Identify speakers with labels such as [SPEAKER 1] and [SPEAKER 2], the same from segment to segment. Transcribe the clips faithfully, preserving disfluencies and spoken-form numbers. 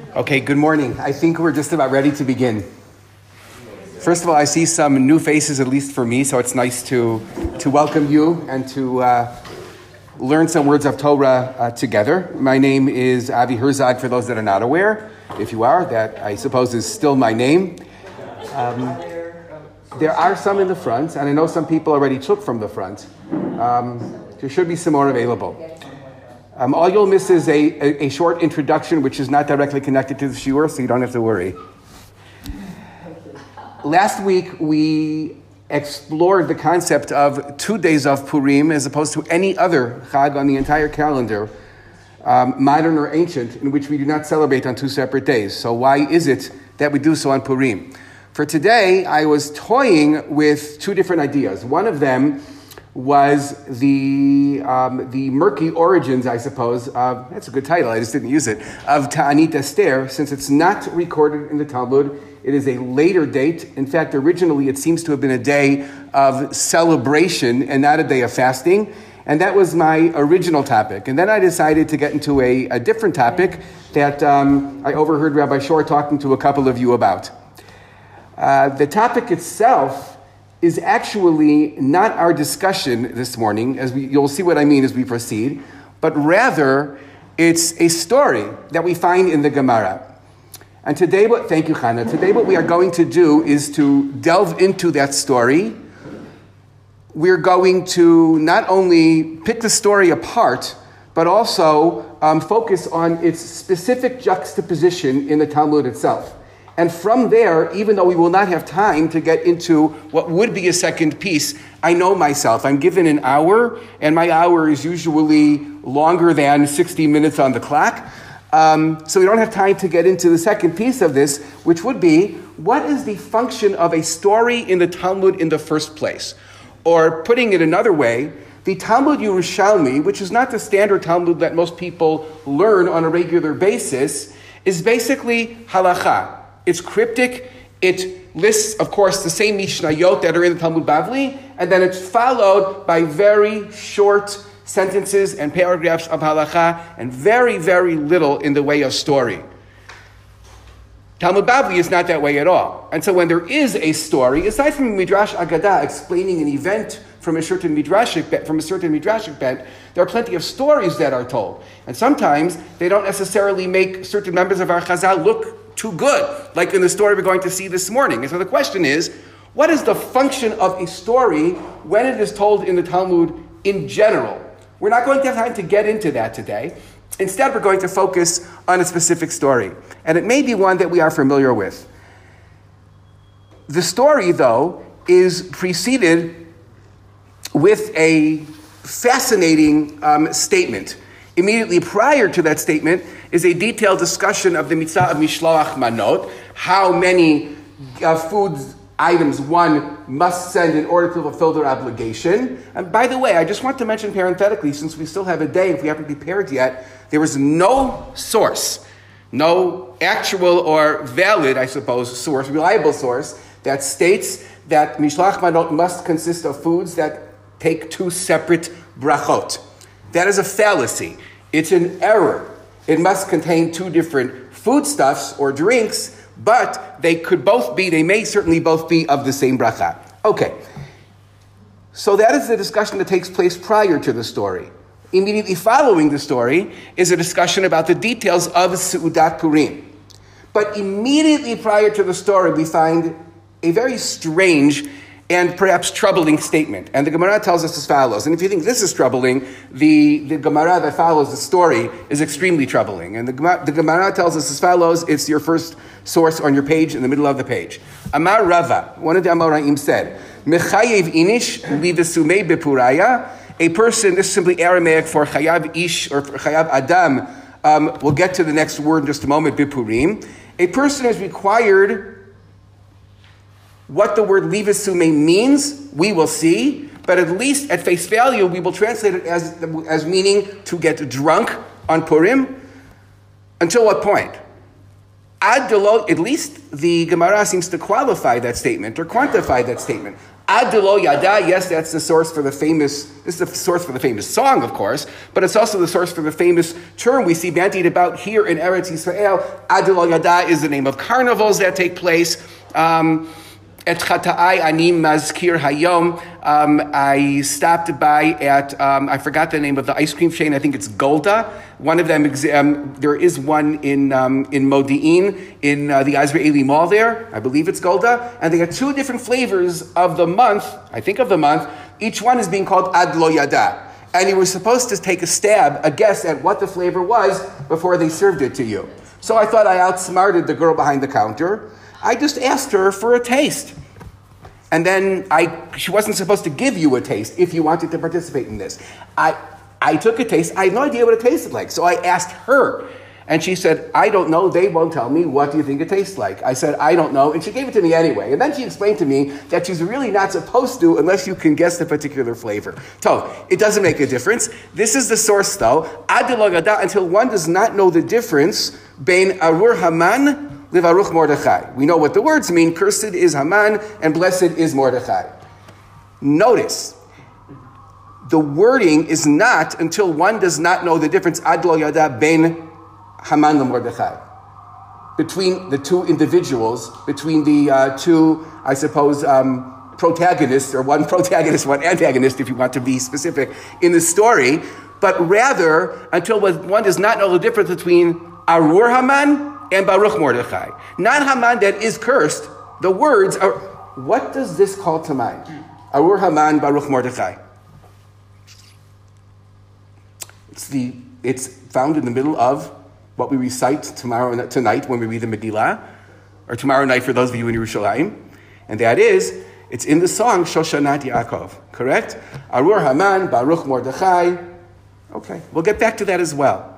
[SPEAKER 1] Okay, good morning. I think we're just about ready to begin. First of all, I see some new faces, at least for me, so it's nice to, to welcome you and to uh, learn some words of Torah uh, together. My name is Avi Herzog, for those that are not aware. If you are, that I suppose is still my name. Um, there are some in the front, and I know some people already took from the front. Um, there should be some more available. Um, all you'll miss is a, a, a short introduction, which is not directly connected to the shiur, so you don't have to worry. Last week, we explored the concept of two days of Purim as opposed to any other Chag on the entire calendar, um, modern or ancient, in which we do not celebrate on two separate days. So why is it that we do so on Purim? For today, I was toying with two different ideas. One of them was the um, the murky origins, I suppose, of, that's a good title, I just didn't use it, of Ta'anit Esther, since it's not recorded in the Talmud. It is a later date. In fact, originally it seems to have been a day of celebration and not a day of fasting. And that was my original topic. And then I decided to get into a, a different topic that um, I overheard Rabbi Shor talking to a couple of you about. Uh, the topic itself is actually not our discussion this morning, as we, you'll see what I mean as we proceed, but rather it's a story that we find in the Gemara. And today, what, thank you, Chana. Today what we are going to do is to delve into that story. We're going to not only pick the story apart, but also um, focus on its specific juxtaposition in the Talmud itself. And from there, even though we will not have time to get into what would be a second piece, I know myself. I'm given an hour, and my hour is usually longer than sixty minutes on the clock. Um, so we don't have time to get into the second piece of this, which would be, what is the function of a story in the Talmud in the first place? Or putting it another way, the Talmud Yerushalmi, which is not the standard Talmud that most people learn on a regular basis, is basically halacha. It's cryptic. It lists, of course, the same Mishnayot that are in the Talmud Bavli, and then it's followed by very short sentences and paragraphs of halacha, and very, very little in the way of story. Talmud Bavli is not that way at all. And so when there is a story, aside from Midrash Agadah explaining an event from a certain Midrashic from a certain Midrashic bent, there are plenty of stories that are told. And sometimes they don't necessarily make certain members of our Chazal look too good, like in the story we're going to see this morning. And so the question is, what is the function of a story when it is told in the Talmud in general? We're not going to have time to get into that today. Instead, we're going to focus on a specific story. And it may be one that we are familiar with. The story, though, is preceded with a fascinating um, statement. Immediately prior to that statement is a detailed discussion of the mitzvah of mishloach manot, how many uh, food items one must send in order to fulfill their obligation. And by the way, I just want to mention parenthetically, since we still have a day, if we haven't prepared yet, there is no source, no actual or valid, I suppose, source, reliable source, that states that mishloach manot must consist of foods that take two separate brachot. That is a fallacy. It's an error. It must contain two different foodstuffs or drinks, but they could both be, they may certainly both be of the same bracha. Okay. So that is the discussion that takes place prior to the story. Immediately following the story is a discussion about the details of Seudat Purim. But immediately prior to the story, we find a very strange and perhaps troubling statement. And the Gemara tells us as follows. And if you think this is troubling, the, the Gemara that follows the story is extremely troubling. And the, the Gemara tells us as follows. It's your first source on your page, in the middle of the page. Amar Rava, one of the Amoraim said, Mechayev inish livesumei bepuraya. A person, this is simply Aramaic for chayav ish or chayav adam. Um, we'll get to the next word in just a moment, bipurim. A person is required. What the word livasume means, we will see, but at least at face value, we will translate it as, as meaning to get drunk on Purim. Until what point? Ad delo, at least the Gemara seems to qualify that statement or quantify that statement. Adelo Yada, yes, that's the source for the famous, this is the source for the famous song, of course, but it's also the source for the famous term we see bandied about here in Eretz Yisrael. Adelo Yada is the name of carnivals that take place. Um, Et Chata'ai Ani Mazkir Hayom. Um, I stopped by at, um, I forgot the name of the ice cream chain, I think it's Golda. One of them, um, there is one in um, in Modi'in, in uh, the Azraeli Mall there. I believe it's Golda. And they have two different flavors of the month, I think of the month. Each one is being called Ad Lo Yada. And you were supposed to take a stab, a guess at what the flavor was before they served it to you. So I thought I outsmarted the girl behind the counter. I just asked her for a taste. And then I, she wasn't supposed to give you a taste if you wanted to participate in this. I, I took a taste. I had no idea what it tasted like. So I asked her. And she said, I don't know. They won't tell me. What do you think it tastes like? I said, I don't know. And she gave it to me anyway. And then she explained to me that she's really not supposed to unless you can guess the particular flavor. So it doesn't make a difference. This is the source though. Until one does not know the difference between Arur Haman Livaruch Mordechai. We know what the words mean. Cursed is Haman and blessed is Mordechai. Notice, the wording is not until one does not know the difference ad lo yada ben Haman and Mordechai. Between the two individuals, between the uh, two, I suppose, um, protagonists, or one protagonist, one antagonist, if you want to be specific, in the story, but rather until one does not know the difference between Arur Haman and Baruch Mordechai. Not Haman that is cursed. The words are, what does this call to mind? Arur Haman, Baruch Mordechai. It's the, it's found in the middle of what we recite tomorrow tonight when we read the Megillah, or tomorrow night for those of you in Yerushalayim. And that is, it's in the song Shoshanat Yaakov, correct? Arur Haman, Baruch Mordechai. Okay, we'll get back to that as well.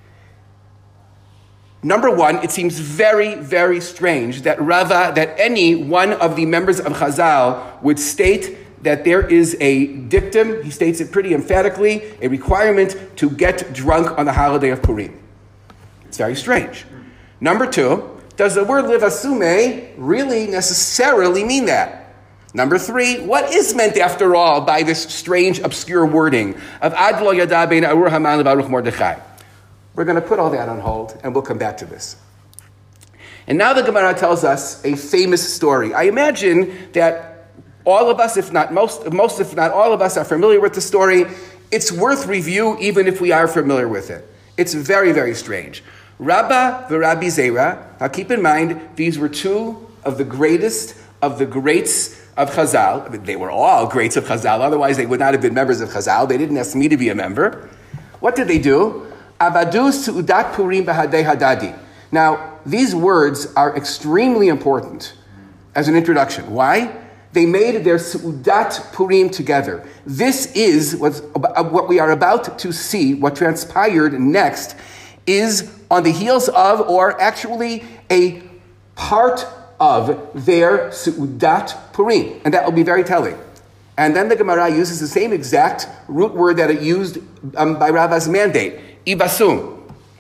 [SPEAKER 1] Number one, it seems very, very strange that Rava, that any one of the members of Chazal would state that there is a dictum, he states it pretty emphatically, a requirement to get drunk on the holiday of Purim. It's very strange. Number two, does the word livasume really necessarily mean that? Number three, what is meant after all by this strange, obscure wording of Ad lo yada bein Arur Haman leBaruch Mordechai? We're going to put all that on hold, and we'll come back to this. And now the Gemara tells us a famous story. I imagine that all of us, if not most, most if not all of us, are familiar with the story. It's worth review, even if we are familiar with it. It's very, very strange. Rabba v'Rabbi Zera. Now keep in mind, these were two of the greatest of the greats of Chazal. I mean, they were all greats of Chazal. Otherwise, they would not have been members of Chazal. They didn't ask me to be a member. What did they do? Abadu Su'udat Purim B'Hadei Hadadi. Now, these words are extremely important as an introduction. Why? They made their Su'udat Purim together. This is what's, what we are about to see, what transpired next, is on the heels of, or actually a part of their Su'udat Purim. And that will be very telling. And then the Gemara uses the same exact root word that it used um, by Rava's mandate. Ibasum.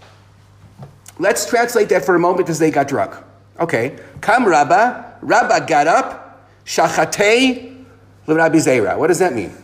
[SPEAKER 1] Let's translate that for a moment because they got drunk. Okay. Kam Rabba. Rabba got up. Shachatei l'Rabbi Zera. What does that mean?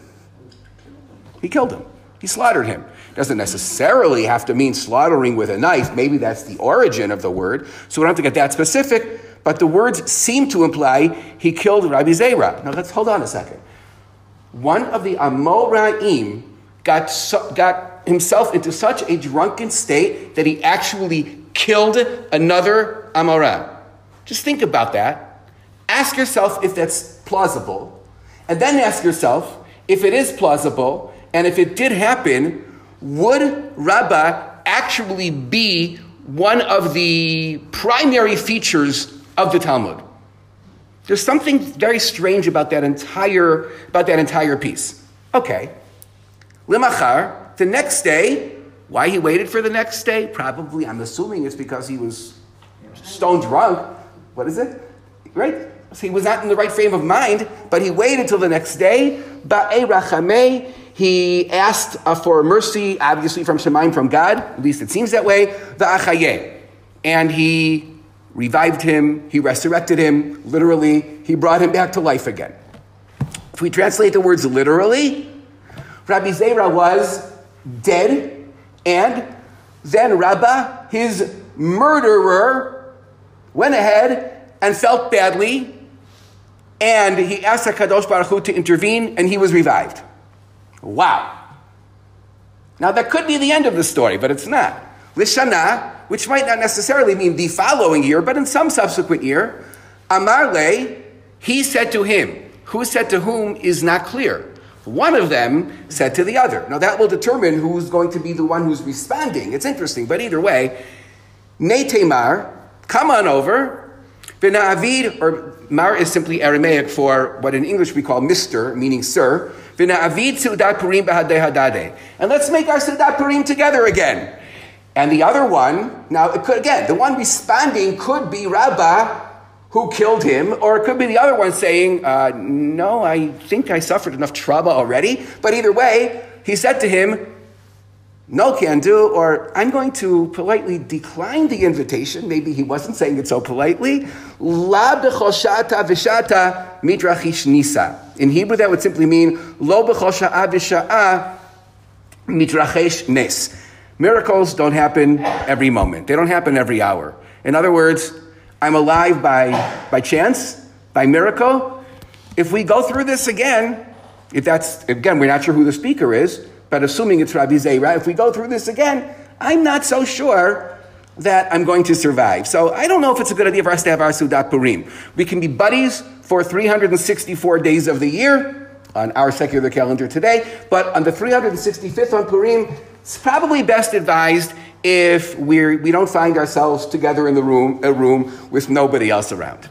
[SPEAKER 1] He killed him. He slaughtered him. Doesn't necessarily have to mean slaughtering with a knife. Maybe that's the origin of the word. So we don't have to get that specific. But the words seem to imply he killed Rabbi Zera. Now let's hold on a second. One of the Amoraim got so, got himself into such a drunken state that he actually killed another Amora. Just think about that. Ask yourself if that's plausible. And then ask yourself, if it is plausible, and if it did happen, would Rabbah actually be one of the primary features of the Talmud? There's something very strange about that entire, about that entire piece. Okay. Limachar, the next day, why he waited for the next day? Probably, I'm assuming it's because he was stone drunk. What is it? Right? So he was not in the right frame of mind, but he waited till the next day. Ba'ei rachamei, he asked uh, for mercy, obviously from Shemaim, from God, at least it seems that way. Va'achayeh, and he revived him, he resurrected him, literally, he brought him back to life again. If we translate the words literally, Rabbi Zera was dead, and then Rabbah, his murderer, went ahead and felt badly, and he asked HaKadosh Baruch Hu to intervene, and he was revived. Wow. Now that could be the end of the story, but it's not. Lishana, which might not necessarily mean the following year, but in some subsequent year, Amar le, he said to him. Who said to whom is not clear. One of them said to the other. Now that will determine who's going to be the one who's responding. It's interesting, but either way, Ne Tamar, come on over. V'na'avid, or Mar is simply Aramaic for what in English we call Mister, meaning sir. V'na'avid Seudat Purim b'hadeh hadadeh. And let's make our Seudat Purim together again. And the other one, now it could, again, the one responding could be Rabbah, who killed him, or it could be the other one saying, uh, no, I think I suffered enough trouble already. But either way, he said to him, no can do, or I'm going to politely decline the invitation. Maybe he wasn't saying it so politely. La b'chol sha'ata v'sha'ata midrachish nisa. In Hebrew, that would simply mean, lo b'chol sha'a v'sha'a midrachish nes. Miracles don't happen every moment. They don't happen every hour. In other words, I'm alive by, by chance, by miracle. If we go through this again, if that's, again, we're not sure who the speaker is, but assuming it's Rabbi Zera, if we go through this again, I'm not so sure that I'm going to survive. So I don't know if it's a good idea for us to have our Seudat Purim. We can be buddies for three hundred sixty-four days of the year on our secular calendar today, but on the three hundred sixty-fifth on Purim, it's probably best advised if we're, we don't find ourselves together in the room, a room with nobody else around.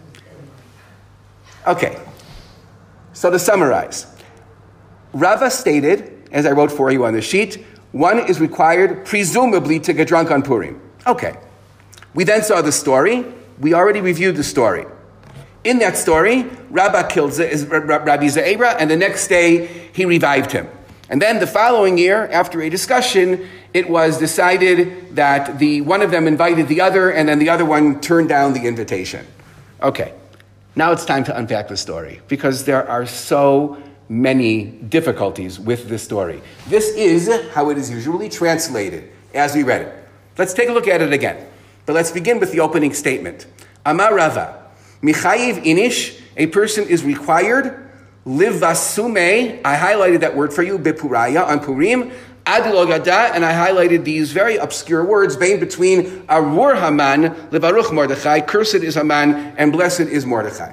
[SPEAKER 1] Okay, so to summarize, Rava stated, as I wrote for you on the sheet, one is required presumably to get drunk on Purim. Okay, we then saw the story. We already reviewed the story. In that story, Rabbah killed Z- Rabbi Ze'era, and the next day he revived him. And then the following year, after a discussion, it was decided that the one of them invited the other, and then the other one turned down the invitation. Okay, now it's time to unpack the story, because there are so many difficulties with this story. This is how it is usually translated, as we read it. Let's take a look at it again. But let's begin with the opening statement. Amar Rava, Michayiv inish, a person is required, Livasume, I highlighted that word for you, Bepuraya, on Purim, Adilogada, and I highlighted these very obscure words, being between Arur Haman, Levaruch Mordechai, cursed is Haman, and blessed is Mordechai.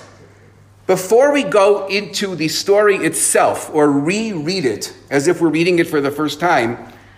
[SPEAKER 1] Before we go into the story itself, or reread it, as if we're reading it for the first time,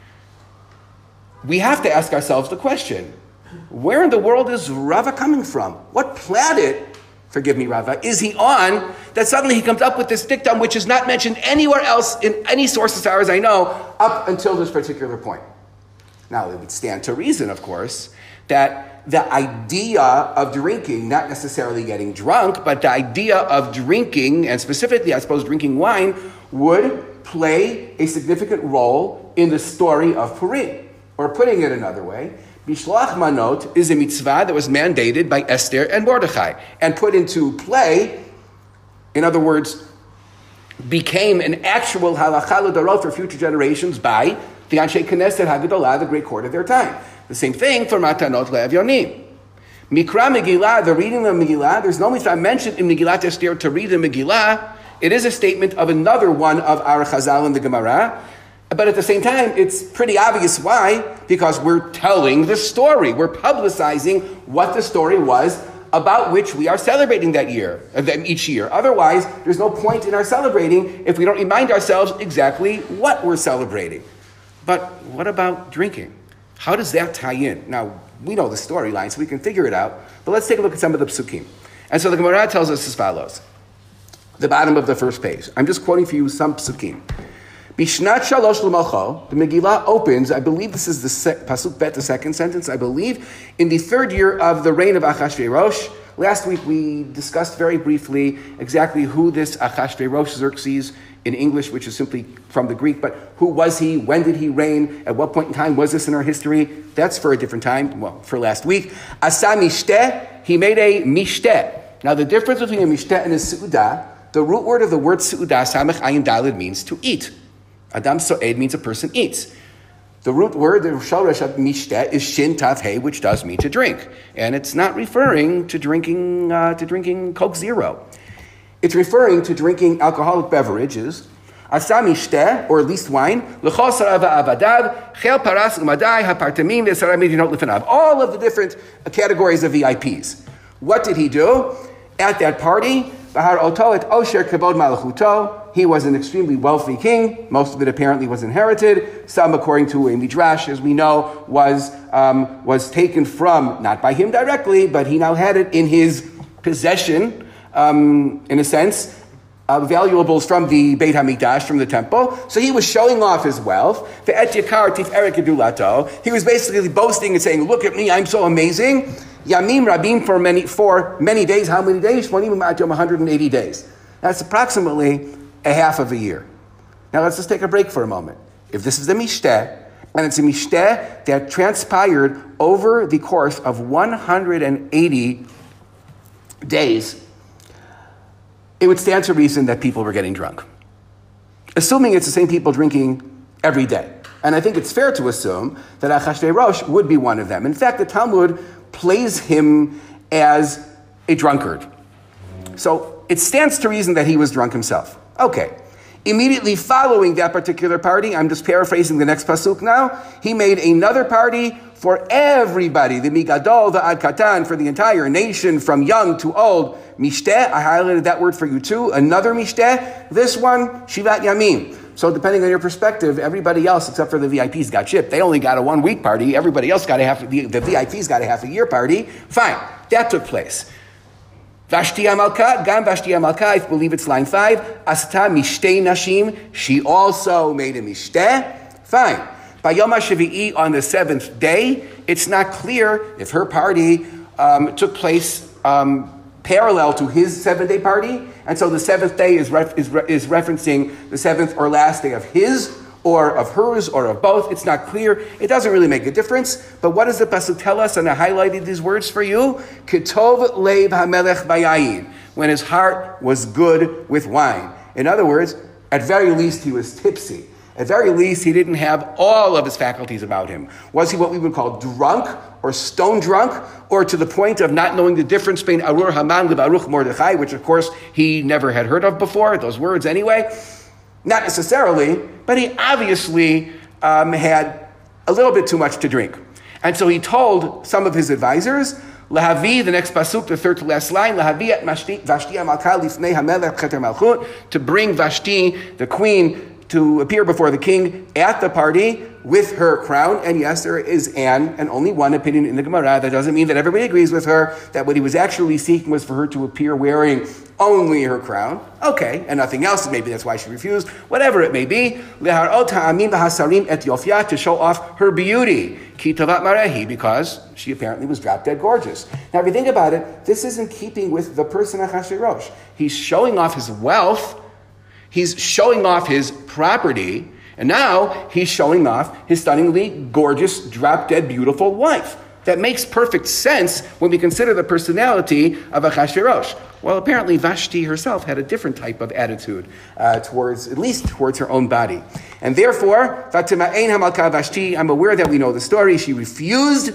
[SPEAKER 1] we have to ask ourselves the question, where in the world is Rava coming from? What planet, forgive me, Rava, is he on that suddenly he comes up with this dictum which is not mentioned anywhere else in any source as far as I know up until this particular point? Now, it would stand to reason, of course, that the idea of drinking, not necessarily getting drunk, but the idea of drinking, and specifically, I suppose, drinking wine, would play a significant role in the story of Purim. Or putting it another way, Bishloach Manot is a mitzvah that was mandated by Esther and Mordechai and put into play, in other words, became an actual halakha l'darot for future generations by the Anshe Knesset HaGedolah, the great court of their time. The same thing for Matanot LeEvyonim. Mikra Megillah, the reading of Megillah, there's no mitzvah mentioned in Megillat Esther to read the Megillah. It is a statement of another one of our Chazal in the Gemara. But at the same time, it's pretty obvious why, because we're telling the story. We're publicizing what the story was about which we are celebrating that year, each year. Otherwise, there's no point in our celebrating if we don't remind ourselves exactly what we're celebrating. But what about drinking? How does that tie in? Now, we know the storyline, so we can figure it out. But let's take a look at some of the psukim. And so the Gemara tells us as follows. The bottom of the first page. I'm just quoting for you some psukim. Bishnat Shalosh L'Malcho, the Megillah opens, I believe this is the se- Pasuk Bet, the second sentence, I believe, in the third year of the reign of Achashverosh. Last week we discussed very briefly exactly who this Achashverosh Xerxes in English, which is simply from the Greek, but who was he, when did he reign, at what point in time was this in our history? That's for a different time, well, for last week. Asa Mishteh, he made a Mishteh. Now the difference between a Mishteh and a Seudah, The root word of the word Su'udah, Samech Ayin Dalid, means to eat. Adam So'ed means a person eats. The root word, the Shoresh of Mishteh, is Shin Tav Hey, which does mean to drink. And it's not referring to drinking uh, to drinking Coke Zero. It's referring to drinking alcoholic beverages, Asa Mishteh, or at least wine, L'chol Sarava Avadav, Chel Paras Umadai, Hapartamim, V'Sarah Medinot Lefanav. All of the different categories of V I Ps. What did he do? At that party, Bahar Oto et Osher Kavod Malachuto, he was an extremely wealthy king. Most of it apparently was inherited. Some, according to a midrash, as we know, was um, was taken from, not by him directly, but he now had it in his possession, um, in a sense, uh, valuables from the Beit HaMikdash, from the temple. So he was showing off his wealth. Ve'et Yakar Tiferet Gedulato. He was basically boasting and saying, look at me, I'm so amazing. Yamim Rabim for many for many days. How many days? one hundred eighty days. That's approximately a half of a year. Now let's just take a break for a moment. If this is a mishteh, and it's a mishteh that transpired over the course of one hundred eighty days, it would stand to reason that people were getting drunk. Assuming it's the same people drinking every day. And I think it's fair to assume that Achashverosh would be one of them. In fact, the Talmud plays him as a drunkard. So it stands to reason that he was drunk himself. Okay. Immediately following that particular party, I'm just paraphrasing the next pasuk now, he made another party for everybody, the Migadol, the Ad Katan, for the entire nation, from young to old. Mishteh, I highlighted that word for you too. Another Mishteh, this one, Shivat Yamim. So depending on your perspective, everybody else except for the V I Ps got chipped. They only got a one-week party. Everybody else got a half, the, the V I Ps got a half a year party. Fine, that took place. Vashti Amalka, Gam Vashti Amalka, I believe it's line five. Asta Mishteh Nashim, she also made a Mishteh. Fine. By Yom HaShavi'i, on the seventh day, it's not clear if her party um, took place um, parallel to his seven-day party, and so the seventh day is, ref- is, re- is referencing the seventh or last day of his, or of hers, or of both. It's not clear. It doesn't really make a difference. But what does the pasuk tell us? And I highlighted these words for you. Ketov leiv hamelech bayayin. When his heart was good with wine. In other words, at very least he was tipsy. At very least he didn't have all of his faculties about him. Was he what we would call drunk or stone drunk, or to the point of not knowing the difference between Arur Haman and Baruch Mordechai, which of course he never had heard of before, those words anyway? Not necessarily, but he obviously um, had a little bit too much to drink. And so he told some of his advisors, Lahavi, the next pasuk, the third to last line, Lahavi at Vashti Amalka lifnei hamelech cheter malchut, to bring Vashti, the queen, to appear before the king at the party with her crown. And yes, there is an, and only one opinion in the Gemara. That doesn't mean that everybody agrees with her, that what he was actually seeking was for her to appear wearing only her crown. Okay, and nothing else. Maybe that's why she refused. Whatever it may be. To show off her beauty. Because she apparently was drop dead gorgeous. Now if you think about it, this is in keeping with the person Achashverosh. He's showing off his wealth. He's showing off his property, and now he's showing off his stunningly gorgeous, drop-dead, beautiful wife. That makes perfect sense when we consider the personality of Achashverosh. Well, apparently Vashti herself had a different type of attitude uh, towards, at least towards her own body. And therefore, Vashti, I'm aware that we know the story, she refused.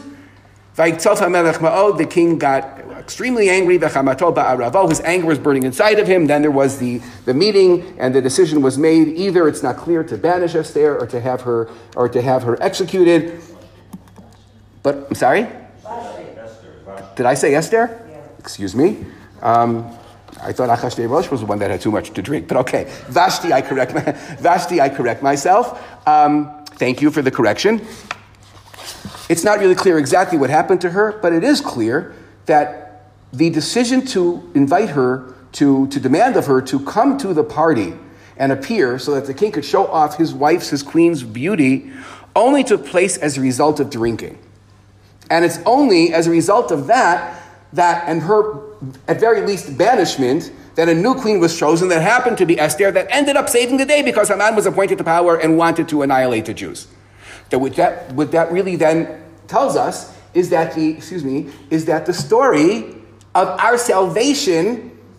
[SPEAKER 1] The king got extremely angry. His anger was burning inside of him. Then there was the, the meeting, and the decision was made. Either it's not clear to banish Esther or to have her or to have her executed. But I'm sorry? Did I say Esther? Yeah. Excuse me. Um, I thought Achashverosh was the one that had too much to drink. But okay, Vashti, I correct my, Vashti, I correct myself. Um, thank you for the correction. It's not really clear exactly what happened to her, but it is clear that the decision to invite her, to, to demand of her to come to the party and appear so that the king could show off his wife's, his queen's beauty, only took place as a result of drinking. And it's only as a result of that, that and her, at very least, banishment, that a new queen was chosen that happened to be Esther, that ended up saving the day because Haman was appointed to power and wanted to annihilate the Jews. That what that what that really then tells us is that the excuse me is that the story of our salvation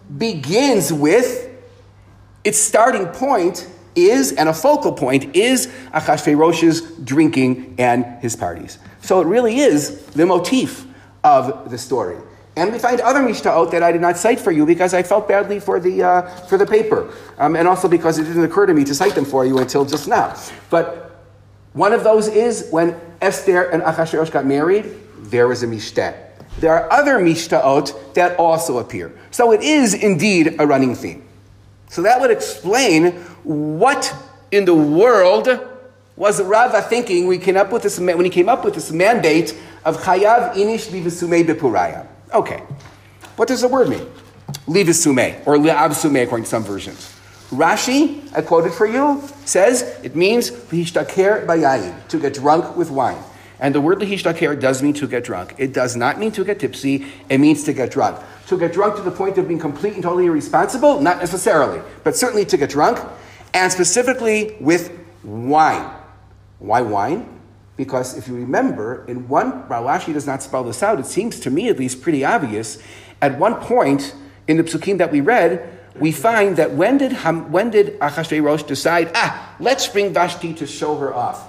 [SPEAKER 1] begins with, its starting point is, and a focal point is, Achashverosh's drinking and his parties. So it really is the motif of the story. And we find other Mishna'ot that I did not cite for you because I felt badly for the uh, for the paper. Um, and also because it didn't occur to me to cite them for you until just now. But one of those is when Esther and Achashverosh got married, there was a Mishteh. There are other Mishna'ot that also appear. So it is indeed a running theme. So that would explain what in the world was Rava thinking when he came up with this, when he came up with this mandate of Chayav Inish Livesumei Bepuraya. Okay, what does the word mean? Livesumei, or Le'absumei according to some versions. Rashi, I quoted for you, says it means Lihishtaker Bayayin, to get drunk with wine. And the word Lihishtaker does mean to get drunk. It does not mean to get tipsy, it means to get drunk. To get drunk to the point of being complete and totally irresponsible? Not necessarily, but certainly to get drunk, and specifically with wine. Why wine? Because if you remember, in one, Rashi does not spell this out, it seems to me at least pretty obvious. At one point in the psukim that we read, we find that when did when did Achashverosh decide, ah, let's bring Vashti to show her off?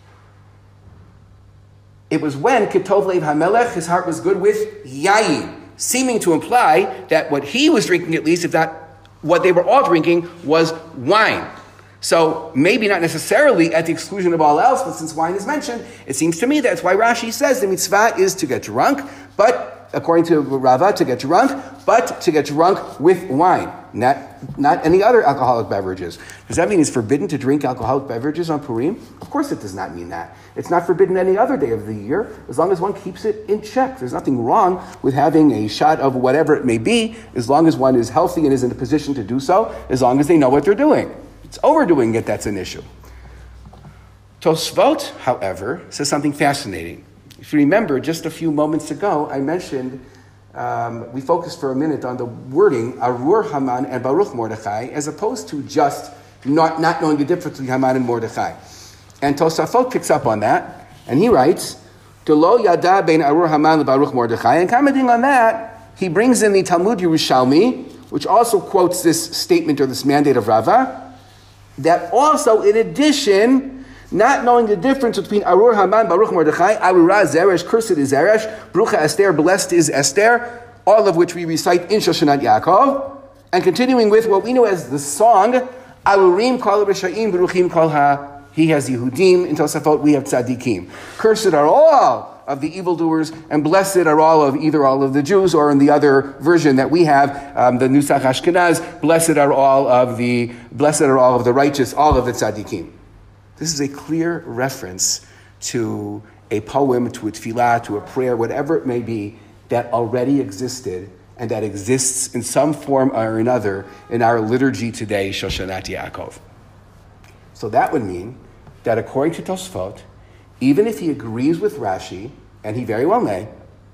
[SPEAKER 1] It was when Ketov Lev HaMelech, his heart was good with Yayin, seeming to imply that what he was drinking, at least, if not what they were all drinking, was wine. So maybe not necessarily at the exclusion of all else, but since wine is mentioned, it seems to me that's why Rashi says the mitzvah is to get drunk, but according to Rava, to get drunk, but to get drunk with wine, not, not any other alcoholic beverages. Does that mean it's forbidden to drink alcoholic beverages on Purim? Of course it does not mean that. It's not forbidden any other day of the year, as long as one keeps it in check. There's nothing wrong with having a shot of whatever it may be, as long as one is healthy and is in a position to do so, as long as they know what they're doing. It's overdoing it that's an issue. Tosfot, however, says something fascinating. If you remember, just a few moments ago, I mentioned, um, we focused for a minute on the wording, Arur Haman and Baruch Mordechai, as opposed to just not, not knowing the difference between Haman and Mordechai. And Tosafot picks up on that, and he writes, Delo yada bein Arur Haman and Baruch Mordechai, and commenting on that, he brings in the Talmud Yerushalmi, which also quotes this statement or this mandate of Rava, that also, in addition, not knowing the difference between Arur Haman, Baruch Mordechai, Arura Zeresh, cursed is Zeresh, Brucha Esther, blessed is Esther, all of which we recite in Shoshanat Yaakov, and continuing with what we know as the song, Arurim kol Rishayim, Beruchim kol ha, he has Yehudim, in Tosafot we have Tzadikim. Cursed are all of the evildoers, and blessed are all of either all of the Jews, or in the other version that we have, um, the Nusach Ashkenaz, blessed are all of the blessed are all of the righteous, all of the tzaddikim. This is a clear reference to a poem, to a tefillah, to a prayer, whatever it may be, that already existed and that exists in some form or another in our liturgy today, Shoshanat Yaakov. So that would mean that according to Tosfot, even if he agrees with Rashi, and he very well may,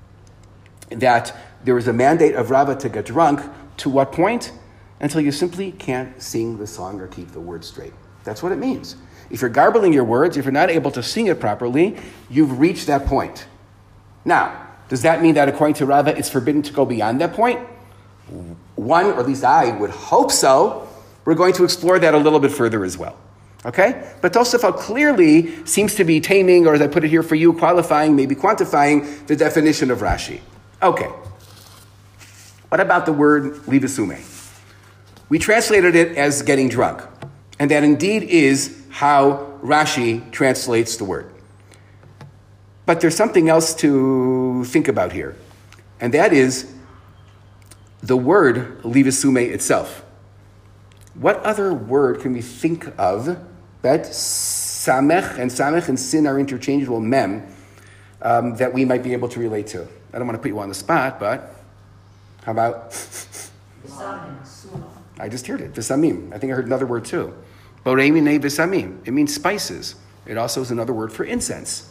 [SPEAKER 1] that there is a mandate of Rava to get drunk, to what point? Until you simply can't sing the song or keep the words straight. That's what it means. If you're garbling your words, if you're not able to sing it properly, you've reached that point. Now, does that mean that according to Rava, it's forbidden to go beyond that point? One, or at least I would hope so. We're going to explore that a little bit further as well. Okay? But Tosafot clearly seems to be taming, or as I put it here for you, qualifying, maybe quantifying the definition of Rashi. Okay. What about the word livasume? We translated it as getting drunk. And that indeed is how Rashi translates the word. But there's something else to think about here. And that is the word livasume itself. What other word can we think of that samech and samech and sin are interchangeable mem um, that we might be able to relate to? I don't want to put you on the spot, but how about? I just heard it. Visamim. I think I heard another word too. Borei minei visamim. It means spices. It also is another word for incense.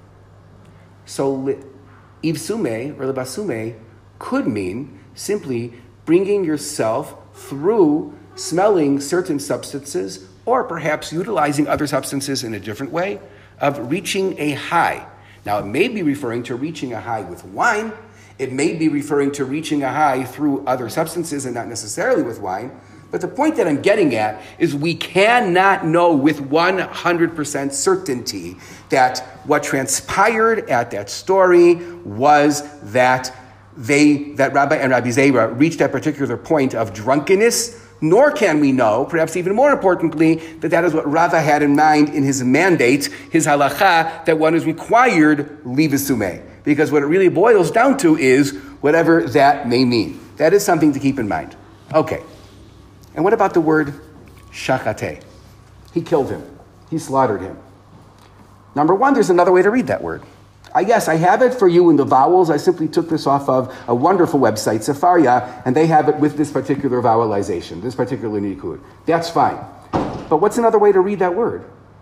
[SPEAKER 1] So ivsume or libasume could mean simply bringing yourself through smelling certain substances, or perhaps utilizing other substances in a different way, of reaching a high. Now, it may be referring to reaching a high with wine. It may be referring to reaching a high through other substances and not necessarily with wine. But the point that I'm getting at is we cannot know with one hundred percent certainty that what transpired at that story was that they, that Rabbi and Rabbi Zera reached that particular point of drunkenness, nor can we know, perhaps even more importantly, that that is what Rava had in mind in his mandate, his halacha, that one is required livisume. Because what it really boils down to is whatever that may mean. That is something to keep in mind. Okay. And what about the word shachate? He killed him. He slaughtered him. Number one, there's another way to read that word. I yes, I have it for you in the vowels. I simply took this off of a wonderful website, Sefaria, and they have it with this particular vowelization, this particular nikud. That's fine. But what's another way to read that word?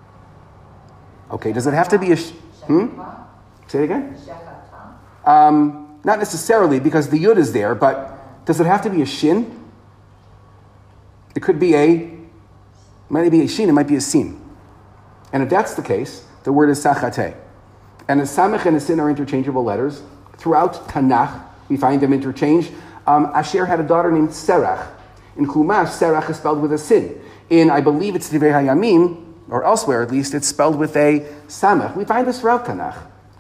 [SPEAKER 1] Okay, does it have to be a... Sh- hmm? Say it again? Um, not necessarily, because the yud is there, but does it have to be a shin? It could be a, it might be a shin, it might be a sin. And if that's the case, the word is sachate. And a samech and a sin are interchangeable letters. Throughout Tanakh, we find them interchanged. Um, Asher had a daughter named Serach. In Chumash, Serach is spelled with a sin. In, I believe it's Divrei Hayamim, or elsewhere at least, it's spelled with a samech. We find this throughout Tanakh.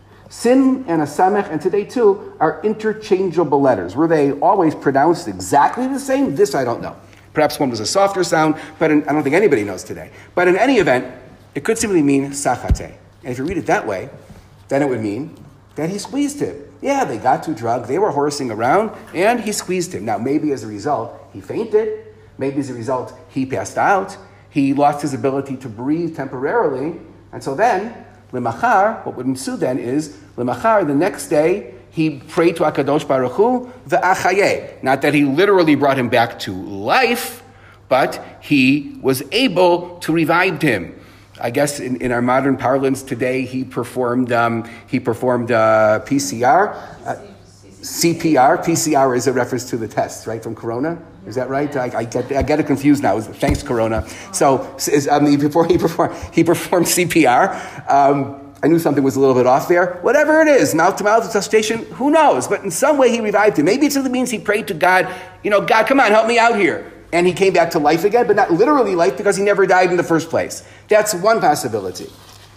[SPEAKER 1] Sin and a samech, and today too, are interchangeable letters. Were they always pronounced exactly the same? This I don't know. Perhaps one was a softer sound, but in, I don't think anybody knows today. But in any event, it could simply mean sachate. And if you read it that way, then it would mean that he squeezed him. Yeah, they got too drunk, they were horsing around, and he squeezed him. Now, maybe as a result, he fainted. Maybe as a result, he passed out. He lost his ability to breathe temporarily. And so then, lemachar, what would ensue then is, lemachar, the next day, he prayed to HaKadosh Baruch Hu, v'achayeh. Not that he literally brought him back to life, but he was able to revive him. I guess in, in our modern parlance today, he performed um, he performed uh, P C R, uh, C P R. P C R is a reference to the test, right, from Corona. Is that right? I, I get I get it confused now. Thanks, Corona. So is, um, before he performed he performed C P R. Um, I knew something was a little bit off there. Whatever it is, mouth to mouth resuscitation, who knows? But in some way, he revived him. Maybe it simply means he prayed to God. You know, God, come on, help me out here. And he came back to life again, but not literally life because he never died in the first place. That's one possibility.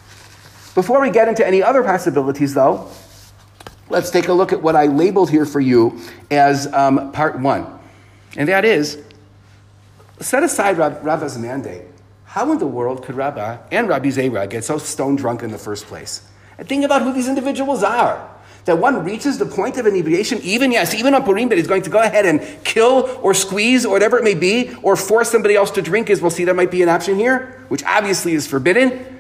[SPEAKER 1] Before we get into any other possibilities, though, let's take a look at what I labeled here for you as um, part one. And that is, set aside Rab- Rabba's mandate. How in the world could Rabba and Rabbi Zera get so stone drunk in the first place? And think about who these individuals are. That one reaches the point of inebriation, even, yes, even on Purim, that he's going to go ahead and kill or squeeze or whatever it may be, or force somebody else to drink, as we'll see that might be an option here, which obviously is forbidden.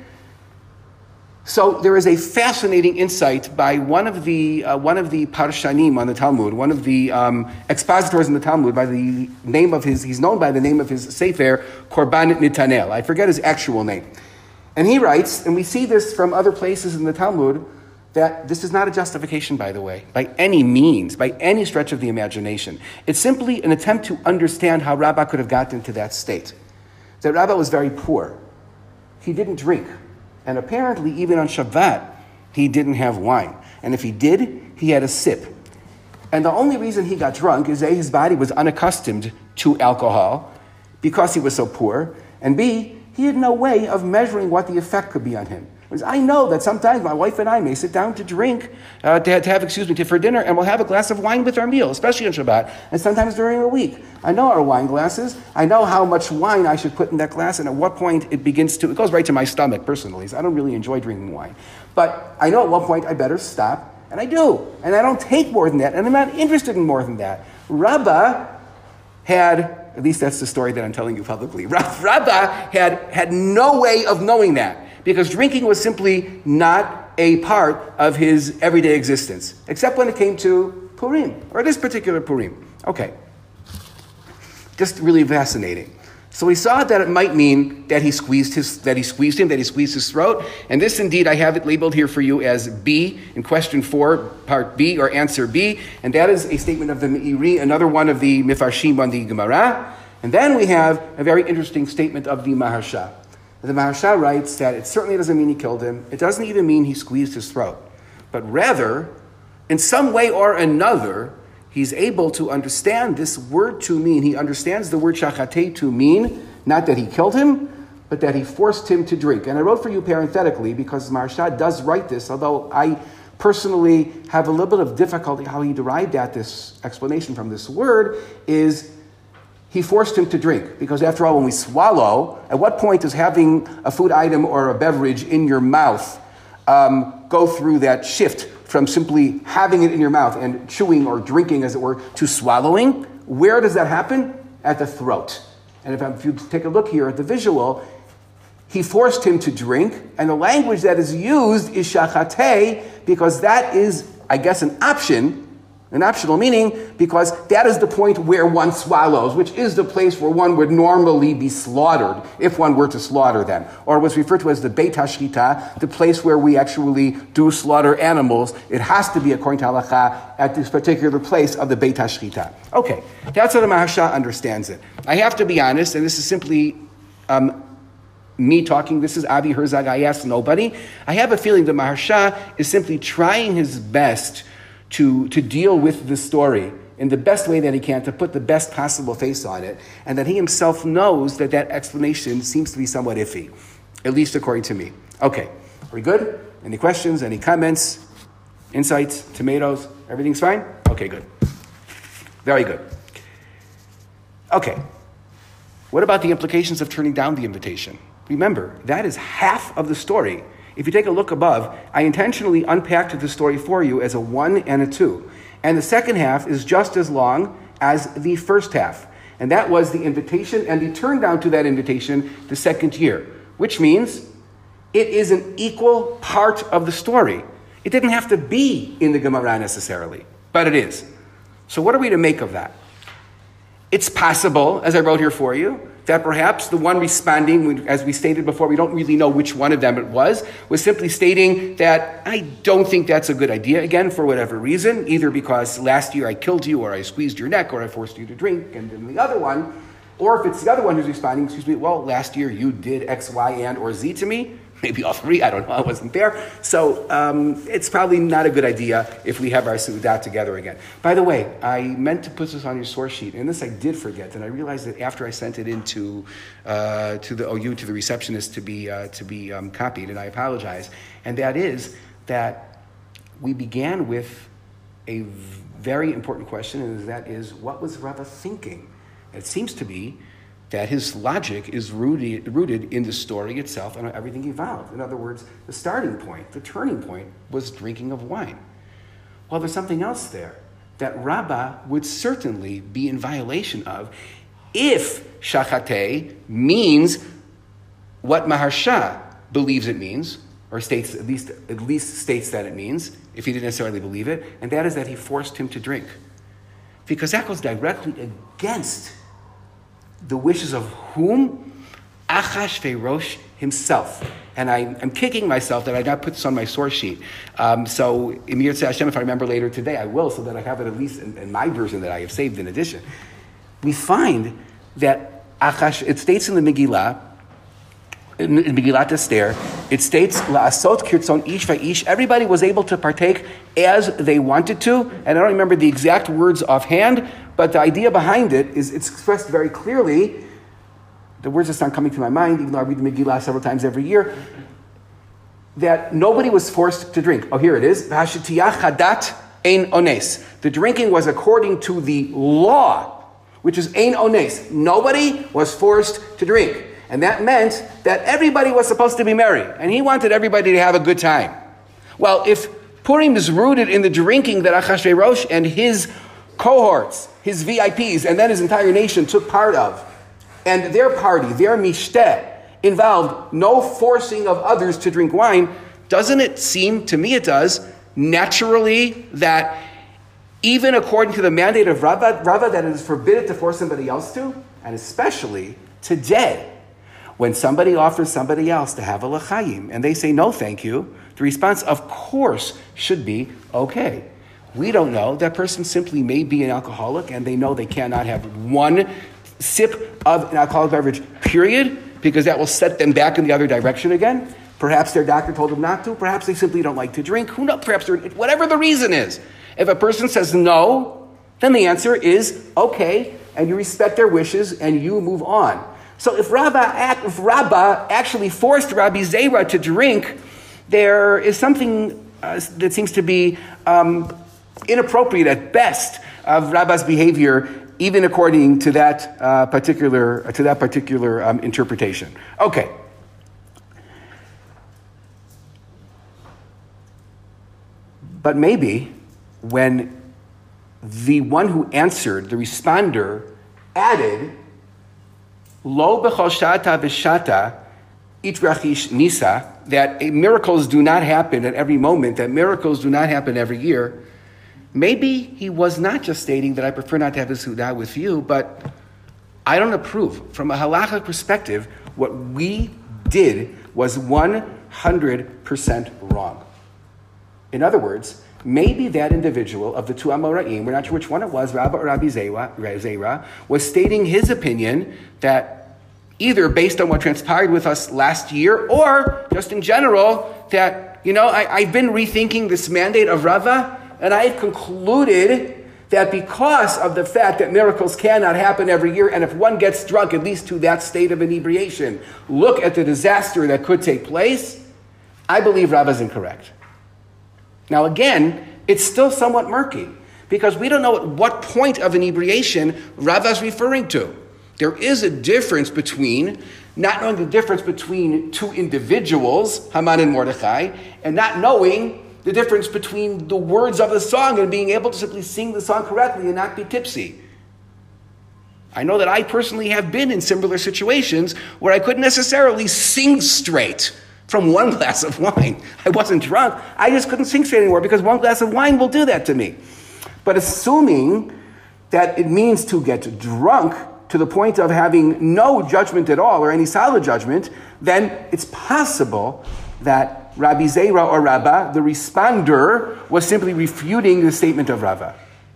[SPEAKER 1] So there is a fascinating insight by one of the uh, one of the Parshanim on the Talmud, one of the um, expositors in the Talmud, by the name of his, he's known by the name of his Sefer, Korban Nitanel. I forget his actual name. And he writes, and we see this from other places in the Talmud, that this is not a justification, by the way, by any means, by any stretch of the imagination. It's simply an attempt to understand how Rabbah could have gotten to that state. That Rabbah was very poor. He didn't drink. And apparently, even on Shabbat, he didn't have wine. And if he did, he had a sip. And the only reason he got drunk is A, his body was unaccustomed to alcohol because he was so poor, and B, he had no way of measuring what the effect could be on him. Because I know that sometimes my wife and I may sit down to drink, uh, to, have, to have, excuse me, to, for dinner, and we'll have a glass of wine with our meal, especially on Shabbat, and sometimes during the week. I know our wine glasses. I know how much wine I should put in that glass, and at what point it begins to, it goes right to my stomach, personally. So I don't really enjoy drinking wine. But I know at what point I better stop, and I do. And I don't take more than that, and I'm not interested in more than that. Rabbah had, at least that's the story that I'm telling you publicly, Rabbah had, had no way of knowing that. Because drinking was simply not a part of his everyday existence, except when it came to Purim, or this particular Purim. Okay. Just really fascinating. So we saw that it might mean that he squeezed his, that he squeezed him, that he squeezed his throat. And this indeed, I have it labeled here for you as B in question four, part B, or answer B. And that is a statement of the Meiri, another one of the Mifarshim on the Gemara. And then we have a very interesting statement of the Maharsha. The Maharsha writes that it certainly doesn't mean he killed him. It doesn't even mean he squeezed his throat. But rather, in some way or another, he's able to understand this word to mean, he understands the word shachatei to mean, not that he killed him, but that he forced him to drink. And I wrote for you parenthetically, because Maharsha does write this, although I personally have a little bit of difficulty how he derived at this explanation from this word, is he forced him to drink. Because after all, when we swallow, at what point does having a food item or a beverage in your mouth um, go through that shift from simply having it in your mouth and chewing or drinking, as it were, to swallowing? Where does that happen? At the throat. And if, if you take a look here at the visual, he forced him to drink, and the language that is used is shachatei, because that is, I guess, an option, an optional meaning, because that is the point where one swallows, which is the place where one would normally be slaughtered, if one were to slaughter them. Or what's referred to as the Beit HaShrita, the place where we actually do slaughter animals. It has to be, according to halacha, at this particular place of the Beit HaShrita. Okay, that's how the Maharsha understands it. I have to be honest, and this is simply um, me talking, this is Avi Herzog, I asked nobody. I have a feeling that Maharsha is simply trying his best to, to deal with the story in the best way that he can, to put the best possible face on it, and that he himself knows that that explanation seems to be somewhat iffy, at least according to me. Okay, are we good? Any questions, any comments, insights, tomatoes? Everything's fine? Okay, good. Very good. Okay, what about the implications of turning down the invitation? Remember, that is half of the story. If you take a look above, I intentionally unpacked the story for you as a one and a two. And the second half is just as long as the first half. And that was the invitation, and he turned down to that invitation the second year, which means it is an equal part of the story. It didn't have to be in the Gemara necessarily, but it is. So what are we to make of that? It's possible, as I wrote here for you, that perhaps the one responding, as we stated before, we don't really know which one of them it was, was simply stating that I don't think that's a good idea, again, for whatever reason, either because last year I killed you, or I squeezed your neck, or I forced you to drink, and then the other one, or if it's the other one who's responding, excuse me, well, last year you did X, Y, and or Z to me, maybe all three, I don't know, I wasn't there. So um, it's probably not a good idea if we have our Seudah together again. By the way, I meant to put this on your source sheet, and this I did forget, and I realized that after I sent it into uh, to the O U, to the receptionist to be uh, to be um, copied, and I apologize. And that is that we began with a very important question, and that is, what was Rava thinking? It seems to be that his logic is rooted, rooted in the story itself and everything evolved. In other words, the starting point, the turning point, was drinking of wine. Well, there's something else there that Rabbah would certainly be in violation of if shachatei means what Maharsha believes it means, or states at least at least states that it means, if he didn't necessarily believe it, and that is that he forced him to drink. Because that goes directly against the wishes of whom? Achashverosh himself. And I, I'm kicking myself that I not put this on my source sheet. Um, so, Emir Tzeh Hashem, if I remember later today, I will, so that I have it at least in, in my version that I have saved in addition. We find that Achash, it states in the Megillah, in, in Megillat Esther, it states, La'asot kirtzon ish va'ish, everybody was able to partake as they wanted to, and I don't remember the exact words offhand, but the idea behind it is it's expressed very clearly. The words just aren't coming to my mind, even though I read the Megillah several times every year, that nobody was forced to drink. Oh, here it is. V'hashetiyah chadat ein ones. The drinking was according to the law, which is ein ones. Nobody was forced to drink. And that meant that everybody was supposed to be merry. And he wanted everybody to have a good time. Well, if Purim is rooted in the drinking that Achashverosh and his cohorts, his V I Ps, and then his entire nation took part of, and their party, their mishteh, involved no forcing of others to drink wine, doesn't it seem, to me it does, naturally that even according to the mandate of Rava, Rava that it is forbidden to force somebody else to, and especially today, when somebody offers somebody else to have a l'chaim, and they say no thank you, the response, of course, should be, okay. We don't know. That person simply may be an alcoholic, and they know they cannot have one sip of an alcoholic beverage, period, because that will set them back in the other direction again. Perhaps their doctor told them not to. Perhaps they simply don't like to drink. Who knows? Perhaps they're, whatever the reason is. If a person says no, then the answer is okay, and you respect their wishes and you move on. So if Rabbah, if Rabbah actually forced Rabbi Zera to drink, there is something uh, that seems to be um, inappropriate at best of Rabbah's behavior, even according to that uh, particular to that particular um, interpretation. Okay. But maybe when the one who answered, the responder, added, Lo b'chol shata v'shata itrachish nisa, that miracles do not happen at every moment, that miracles do not happen every year, maybe he was not just stating that I prefer not to have a su'udah with you, but I don't approve. From a halachic perspective, what we did was one hundred percent wrong. In other words, maybe that individual of the two Amoraim, we're not sure which one it was, Rabbah or Rabbi Zera, was stating his opinion that either based on what transpired with us last year or just in general, that, you know, I, I've been rethinking this mandate of Rava, and I've concluded that because of the fact that miracles cannot happen every year, and if one gets drunk, at least to that state of inebriation, look at the disaster that could take place, I believe Rava's incorrect. Now again, it's still somewhat murky, because we don't know at what point of inebriation Rava's referring to. There is a difference between not knowing the difference between two individuals, Haman and Mordechai, and not knowing the difference between the words of the song and being able to simply sing the song correctly and not be tipsy. I know that I personally have been in similar situations where I couldn't necessarily sing straight from one glass of wine. I wasn't drunk. I just couldn't sing straight anymore because one glass of wine will do that to me. But assuming that it means to get drunk to the point of having no judgment at all or any solid judgment, then it's possible that Rabbi Zera or Rabbah, the responder, was simply refuting the statement of Rava.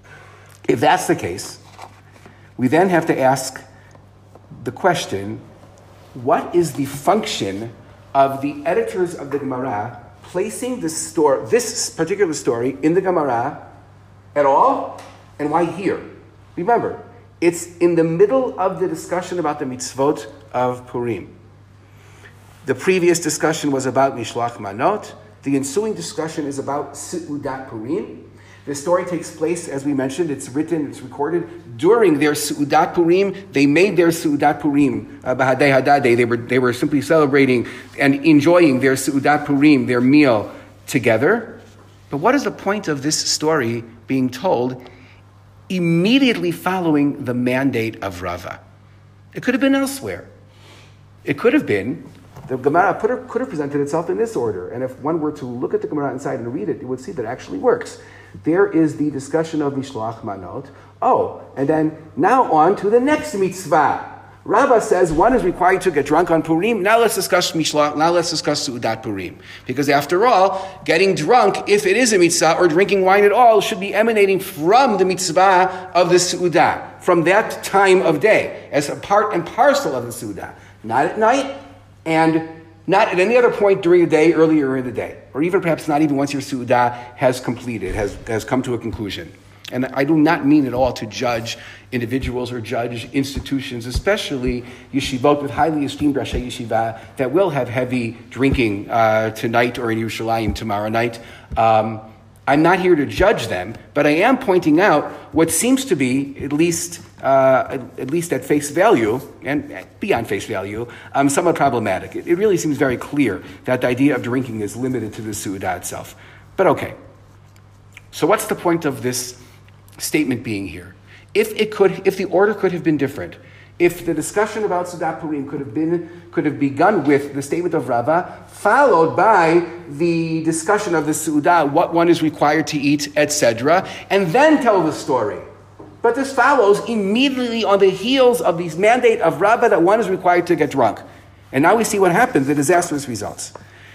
[SPEAKER 1] If that's the case, we then have to ask the question, what is the function of the editors of the Gemara placing this, story, this particular story in the Gemara at all, and why here? Remember, it's in the middle of the discussion about the mitzvot of Purim. The previous discussion was about Mishloach Manot. The ensuing discussion is about Seudat Purim. The story takes place, as we mentioned, it's written, it's recorded during their Seudat Purim. They made their Seudat Purim, uh, Bahadei Hadadei. They were, they were simply celebrating and enjoying their Seudat Purim, their meal together. But what is the point of this story being told immediately following the mandate of Rava? It could have been elsewhere. It could have been, the Gemara could have presented itself in this order. And if one were to look at the Gemara inside and read it, it would see that it actually works. There is the discussion of Mishloach Manot. Oh, and then now on to the next mitzvah. Rava says one is required to get drunk on Purim. Now let's discuss Mishloach. Now let's discuss Seudat Purim. Because after all, getting drunk, if it is a mitzvah, or drinking wine at all, should be emanating from the mitzvah of the Seudah, from that time of day, as a part and parcel of the Seudah. Not at night, and not at any other point during the day, earlier in the day. Or even perhaps not even once your Seudah has completed, has, has come to a conclusion. And I do not mean at all to judge individuals or judge institutions, especially yeshivot with highly esteemed Rashi Yeshiva that will have heavy drinking uh, tonight or in Yerushalayim tomorrow night. Um, I'm not here to judge them, but I am pointing out what seems to be, at least uh, at least at face value, and beyond face value, um, somewhat problematic. It, it really seems very clear that the idea of drinking is limited to the Seudah itself. But okay. So what's the point of this statement being here? If it could, if the order could have been different, if the discussion about Seudat Purim could have been, could have begun with the statement of Rava, followed by the discussion of the Seudah, what one is required to eat, et cetera, and then tell the story. But this follows immediately on the heels of the mandate of Rava that one is required to get drunk. And now we see what happens, the disastrous results.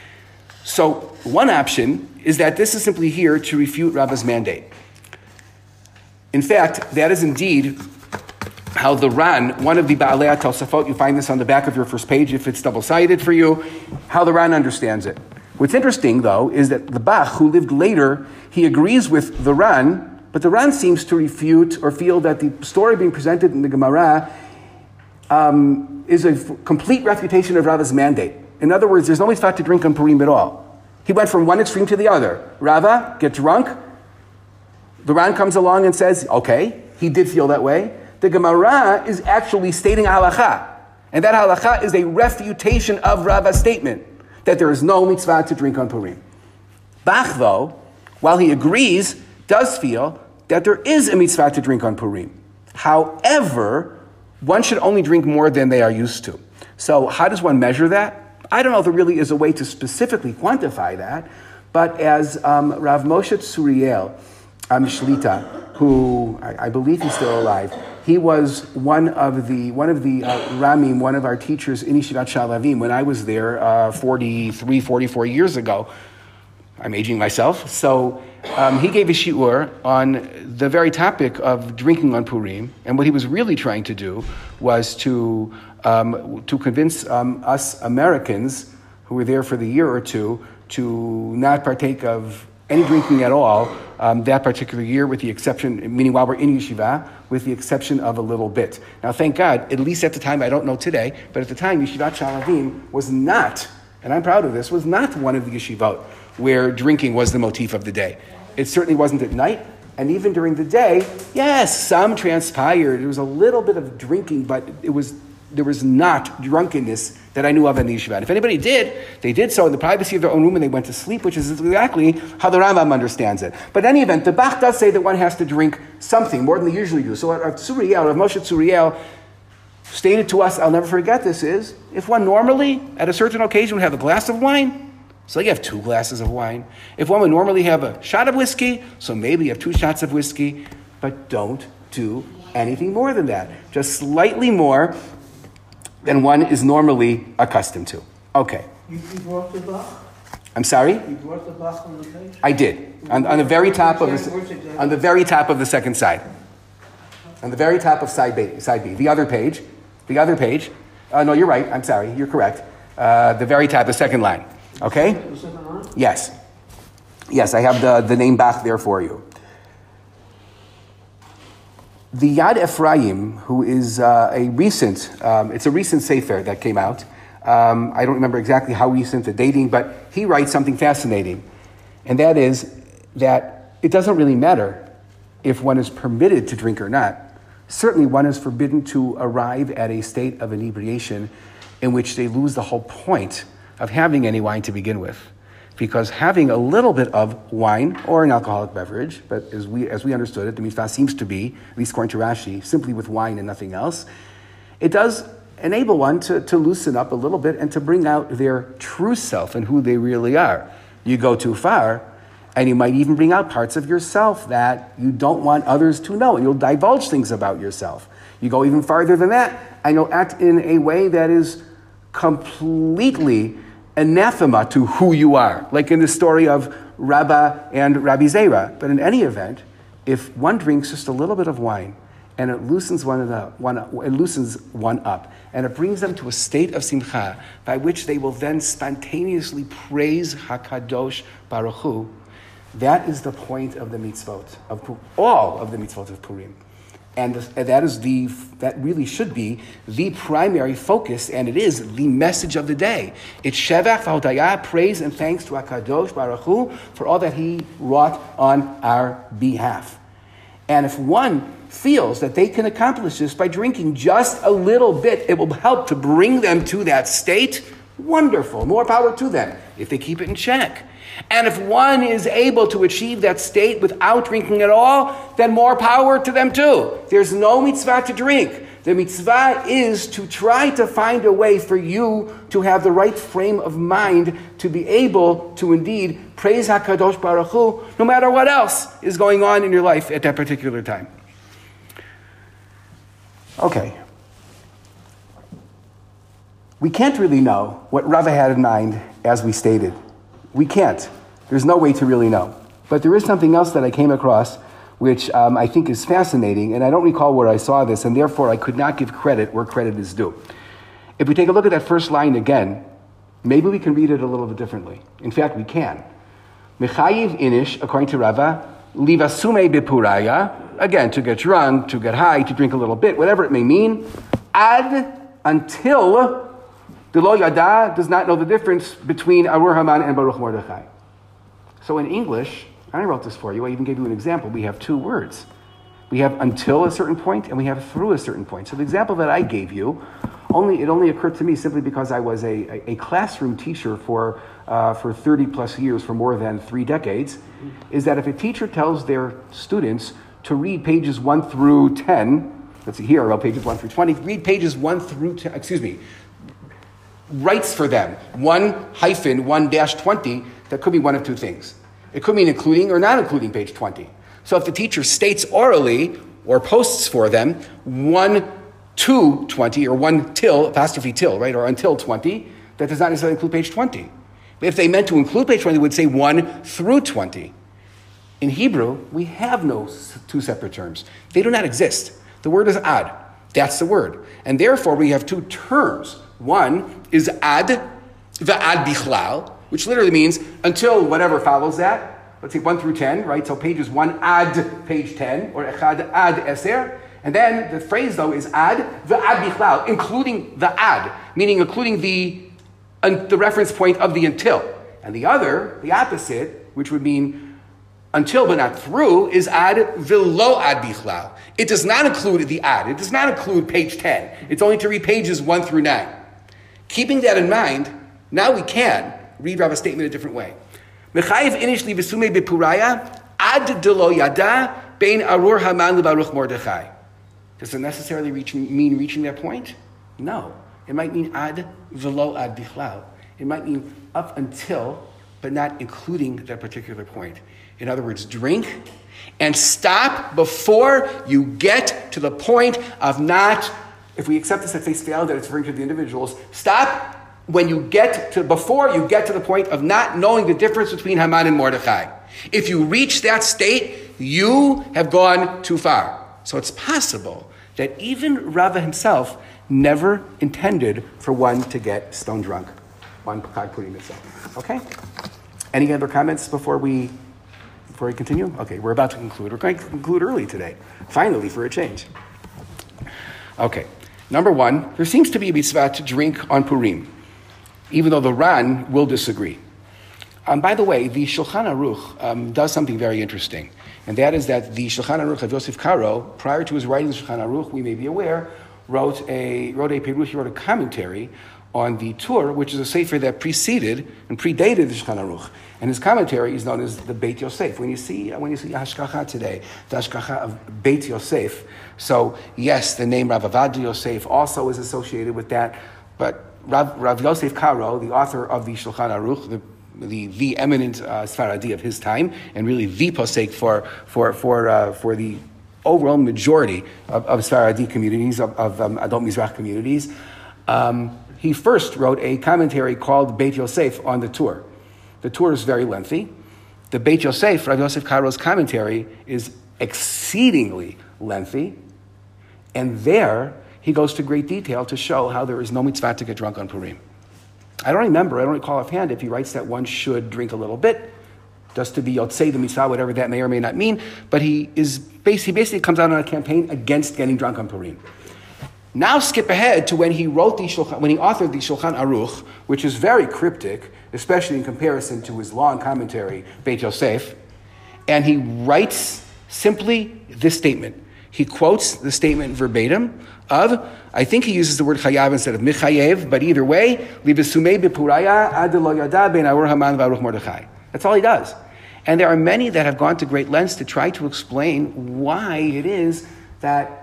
[SPEAKER 1] So one option is that this is simply here to refute Rava's mandate. In fact, that is indeed how how the Ran, one of the Ba'alei Tosafot, you find this on the back of your first page if it's double-sided for you, how the Ran understands it. What's interesting, though, is that the Bach, who lived later, he agrees with the Ran, but the Ran seems to refute or feel that the story being presented in the Gemara um, is a f- complete refutation of Rava's mandate. In other words, there's no mitzvah to drink on Purim at all. He went from one extreme to the other. Rava, get drunk. The Ran comes along and says, okay, he did feel that way. The Gemara is actually stating halacha. And that halacha is a refutation of Rava's statement that there is no mitzvah to drink on Purim. Bach, though, while he agrees, does feel that there is a mitzvah to drink on Purim. However, one should only drink more than they are used to. So how does one measure that? I don't know if there really is a way to specifically quantify that, but as um, Rav Moshe Tzuriel, um, Shlita, who I, I believe he's still alive, he was one of the one of the uh, Ramim, one of our teachers in Yeshivat Shalavim when I was there uh, forty-three, forty-four years ago. I'm aging myself. So um, he gave a shiur on the very topic of drinking on Purim, and what he was really trying to do was to um, to convince um, us Americans who were there for the year or two to not partake of any drinking at all um, that particular year, with the exception, meaning while we're in yeshiva, with the exception of a little bit. Now, thank God, at least at the time, I don't know today, but at the time, Yeshivat Shalavim was not, and I'm proud of this, was not one of the yeshivot where drinking was the motif of the day. It certainly wasn't at night, and even during the day, yes, some transpired. There was a little bit of drinking, but it was there was not drunkenness that I knew of in the yeshiva. And if anybody did, they did so in the privacy of their own room and they went to sleep, which is exactly how the Rambam understands it. But in any event, the Bach does say that one has to drink something more than they usually do. So Rav Tzuriel, Rav Moshe Tzuriel, stated to us, I'll never forget this, is if one normally, at a certain occasion, would have a glass of wine, so you have two glasses of wine. If one would normally have a shot of whiskey, so maybe you have two shots of whiskey, but don't do anything more than that. Just slightly more than one is normally accustomed to. Okay.
[SPEAKER 2] You, you brought the Bach?
[SPEAKER 1] I'm sorry?
[SPEAKER 2] You brought the Bach on the page?
[SPEAKER 1] I did. On, on the very top of the on the very top of the second side. On the very top of side B, side B. The other page. The other page. Uh, no, you're right. I'm sorry. You're correct. Uh, the very top, the second line. Okay?
[SPEAKER 2] The second line?
[SPEAKER 1] Yes. Yes, I have the, the name Bach there for you. The Yad Ephraim, who is uh, a recent, um, it's a recent sefer that came out. Um, I don't remember exactly how recent the dating, but he writes something fascinating. And that is that it doesn't really matter if one is permitted to drink or not. Certainly one is forbidden to arrive at a state of inebriation in which they lose the whole point of having any wine to begin with. Because having a little bit of wine or an alcoholic beverage, but as we as we understood it, the mitzvah seems to be, at least according to Rashi, simply with wine and nothing else, it does enable one to, to loosen up a little bit and to bring out their true self and who they really are. You go too far, and you might even bring out parts of yourself that you don't want others to know, and you'll divulge things about yourself. You go even farther than that, and you'll act in a way that is completely anathema to who you are, like in the story of Rabbah and Rabbi Zera. But in any event, if one drinks just a little bit of wine and it loosens one up, one, it loosens one up, and it brings them to a state of simcha by which they will then spontaneously praise Hakadosh Baruch Hu, that is the point of the mitzvot of all of the mitzvot of Purim. And that is the that really should be the primary focus, and it is the message of the day. It's Shevach v'hodaya, praise and thanks to HaKadosh Baruch Hu for all that He wrought on our behalf. And if one feels that they can accomplish this by drinking just a little bit, it will help to bring them to that state. Wonderful, more power to them if they keep it in check. And if one is able to achieve that state without drinking at all, then more power to them too. There's no mitzvah to drink. The mitzvah is to try to find a way for you to have the right frame of mind to be able to indeed praise HaKadosh Baruch Hu, no matter what else is going on in your life at that particular time. Okay. We can't really know what Rava had in mind, as we stated. We can't. There's no way to really know. But there is something else that I came across, which um, I think is fascinating, and I don't recall where I saw this, and therefore I could not give credit where credit is due. If we take a look at that first line again, maybe we can read it a little bit differently. In fact, we can. Mechayiv inish, according to Rava, livasume bepuraya, again, to get drunk, to get high, to drink a little bit, whatever it may mean, ad, until the lo yada does not know the difference between Arur Haman and Baruch Mordechai. So in English, and I wrote this for you, I even gave you an example, we have two words. We have until a certain point, and we have through a certain point. So the example that I gave you, only it only occurred to me simply because I was a, a, a classroom teacher for uh, for thirty plus years, for more than three decades, is that if a teacher tells their students to read pages one through ten, let's see here, I wrote pages one through twenty, read pages one through ten, excuse me, writes for them, one hyphen, one dash twenty, that could be one of two things. It could mean including or not including page twenty. So if the teacher states orally or posts for them one to twenty or one till, apostrophe till, right, or until twenty, that does not necessarily include page twenty. But if they meant to include page twenty, they would say one through twenty. In Hebrew, we have no two separate terms. They do not exist. The word is ad. That's the word. And therefore, we have two terms. One is ad, va'ad bichlal, which literally means until whatever follows that. Let's say one through ten, right? So page is one ad page ten, or echad ad eser. And then the phrase, though, is ad, va'ad bichlal, including the ad, meaning including the, uh, the reference point of the until. And the other, the opposite, which would mean until but not through, is ad v'lo ad bichlal. It does not include the ad. It does not include page ten. It's only to read pages one through nine. Keeping that in mind, now we can read Rava's statement a different way. Mechayiv inish li v'sume bepuraya ad de lo yada bein Arur Haman leBaruch Mordechai. Does it necessarily reach, mean reaching that point? No. It might mean ad v'lo ad bichlal. It might mean up until, but not including that particular point. In other words, drink and stop before you get to the point of not, if we accept this at face value that it's referring to the individuals, stop when you get to, before you get to the point of not knowing the difference between Haman and Mordechai. If you reach that state, you have gone too far. So it's possible that even Rava himself never intended for one to get stone drunk. One Chag Purim itself. Okay? Any other comments before we before we continue? Okay, we're about to conclude. We're going to conclude early today. Finally, for a change. Okay. Number one, there seems to be a mitzvah to drink on Purim, even though the Ran will disagree. Um, by the way, the Shulchan Aruch um, does something very interesting, and that is that the Shulchan Aruch of Yosef Karo, prior to his writing the Shulchan Aruch, we may be aware, wrote a wrote a Perush, he wrote a commentary on the Tur, which is a sefer that preceded and predated the Shulchan Aruch, and his commentary is known as the Beit Yosef. When you see when you see Hashkacha today, the Hashkacha of Beit Yosef. So yes, the name Rav Avad Yosef also is associated with that, but Rav, Rav Yosef Karo, the author of the Shulchan Aruch, the the, the eminent uh, Sfaradi of his time, and really the posek for for for uh, for the overall majority of, of Sfaradi communities, of, of um, Adon Mizrach communities. Um, he first wrote a commentary called Beit Yosef on the Tur. The Tur is very lengthy. The Beit Yosef, Rav Yosef Karo's commentary, is exceedingly lengthy, and there he goes to great detail to show how there is no mitzvah to get drunk on Purim. I don't remember, I don't recall offhand if he writes that one should drink a little bit, just to be yotzei the mitzvah, whatever that may or may not mean, but he is bas- he basically comes out on a campaign against getting drunk on Purim. Now skip ahead to when he wrote the Shulchan, when he authored the Shulchan Aruch, which is very cryptic, especially in comparison to his long commentary, Beit Yosef, and he writes simply this statement. He quotes the statement verbatim of, I think he uses the word chayav instead of michayev, but either way, livesumei bepuraya ad lo yada ben Arur Haman v'Aruch Mordechai. That's all he does. And there are many that have gone to great lengths to try to explain why it is that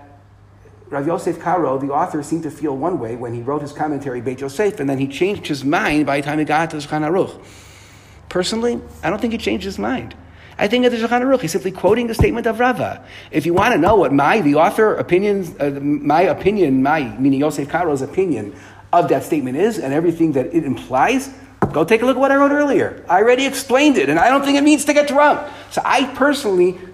[SPEAKER 1] Rav Yosef Karo, the author, seemed to feel one way when he wrote his commentary, Beit Yosef, and then he changed his mind by the time he got to the Shulchan Aruch. Personally, I don't think he changed his mind. I think at the Shulchan Aruch, he's simply quoting the statement of Rava. If you want to know what my, the author, opinions, uh, my opinion, my, meaning Yosef Karo's opinion of that statement is, and everything that it implies, go take a look at what I wrote earlier. I already explained it, and I don't think it means to get drunk. So I personally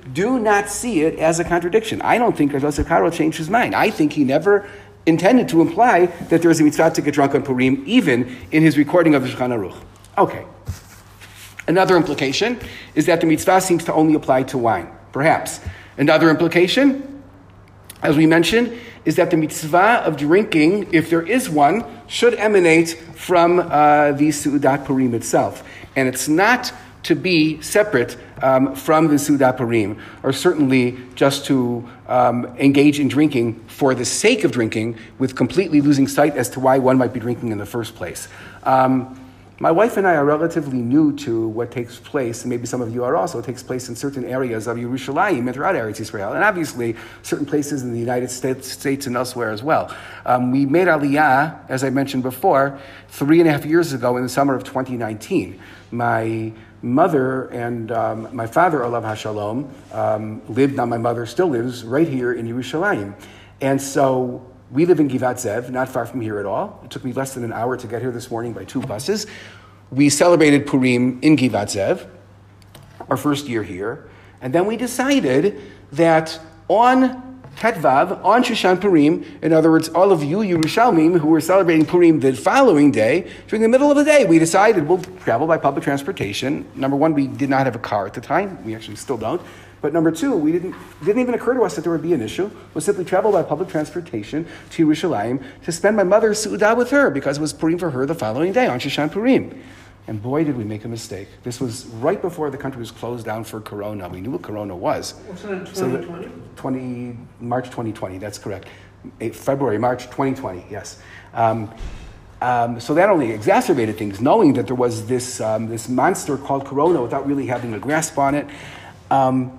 [SPEAKER 1] do not see it as a contradiction. I don't think Rav Yosef Karo changed his mind. I think he never intended to imply that there is a mitzvah to get drunk on Purim, even in his recording of the Shulchan Aruch. Okay. Another implication is that the mitzvah seems to only apply to wine, perhaps. Another implication, as we mentioned, is that the mitzvah of drinking, if there is one, should emanate from uh, the Seudat Purim itself. And it's not to be separate um, from the Seudat Purim, or certainly just to um, engage in drinking for the sake of drinking, with completely losing sight as to why one might be drinking in the first place. Um, My wife and I are relatively new to what takes place, and maybe some of you are also, it takes place in certain areas of Yerushalayim and throughout Eretz Yisrael, and obviously certain places in the United States, States and elsewhere as well. Um, we made Aliyah, as I mentioned before, three and a half years ago in the summer of twenty nineteen. My mother and um, my father, Olav HaShalom, um, lived, now my mother still lives, right here in Yerushalayim. And so we live in Givat Zev, not far from here at all. It took me less than an hour to get here this morning by two buses. We celebrated Purim in Givat Zev, our first year here, and then we decided that on Tetvav, on Shushan Purim, in other words, all of you Yerushalmim who were celebrating Purim the following day, during the middle of the day, we decided we'll travel by public transportation. Number one, we did not have a car at the time. We actually still don't. But number two, we didn't it didn't even occur to us that there would be an issue. We'll simply travel by public transportation to Yerushalayim to spend my mother's Seudah with her, because it was Purim for her the following day on Shushan Purim. And boy, did we make a mistake. This was right before the country was closed down for Corona. We knew what Corona was.
[SPEAKER 2] What's that in twenty twenty?
[SPEAKER 1] So twenty March twenty twenty, that's correct. February, March twenty twenty, yes. Um, um, so that only exacerbated things, knowing that there was this, um, this monster called Corona without really having a grasp on it. Um,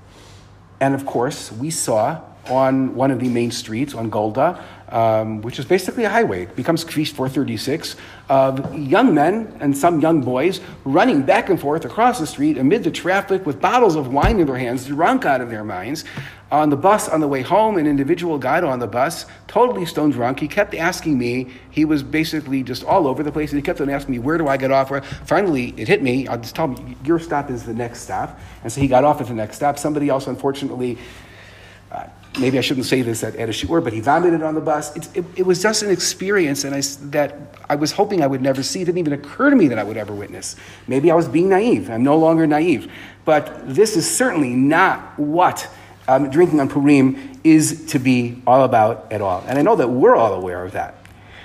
[SPEAKER 1] And of course, we saw on one of the main streets, on Golda, um, which is basically a highway, it becomes Kvish four thirty-six, of young men and some young boys running back and forth across the street amid the traffic with bottles of wine in their hands, drunk out of their minds. On the bus on the way home, an individual got on the bus, totally stone drunk. He kept asking me, he was basically just all over the place, and he kept on asking me, where do I get off? Where? Finally, it hit me. I'll just tell him, your stop is the next stop. And so he got off at the next stop. Somebody else, unfortunately, uh, maybe I shouldn't say this at, at a shiur, but he vomited on the bus. It, it, it was just an experience and I, that I was hoping I would never see. It didn't even occur to me that I would ever witness. Maybe I was being naive. I'm no longer naive. But this is certainly not what Um, drinking on Purim is to be all about at all. And I know that we're all aware of that.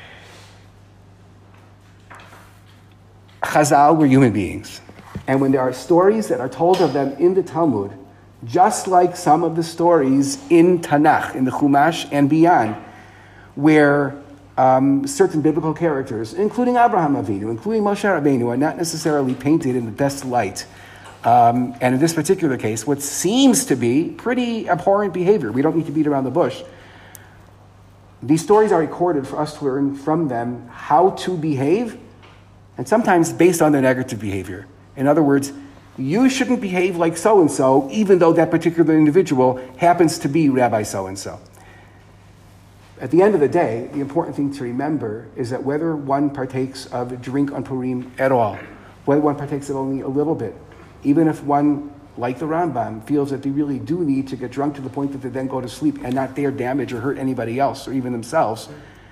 [SPEAKER 1] Chazal were human beings. And when there are stories that are told of them in the Talmud, just like some of the stories in Tanakh, in the Chumash and beyond, where um, certain biblical characters, including Abraham Avinu, including Moshe Rabbeinu, are not necessarily painted in the best light. Um, and in this particular case, what seems to be pretty abhorrent behavior, we don't need to beat around the bush. These stories are recorded for us to learn from them how to behave, and sometimes based on their negative behavior. In other words, you shouldn't behave like so-and-so, even though that particular individual happens to be Rabbi so-and-so. At the end of the day, the important thing to remember is that whether one partakes of a drink on Purim at all, whether one partakes of only a little bit, even if one, like the Rambam, feels that they really do need to get drunk to the point that they then go to sleep and not dare damage or hurt anybody else or even themselves,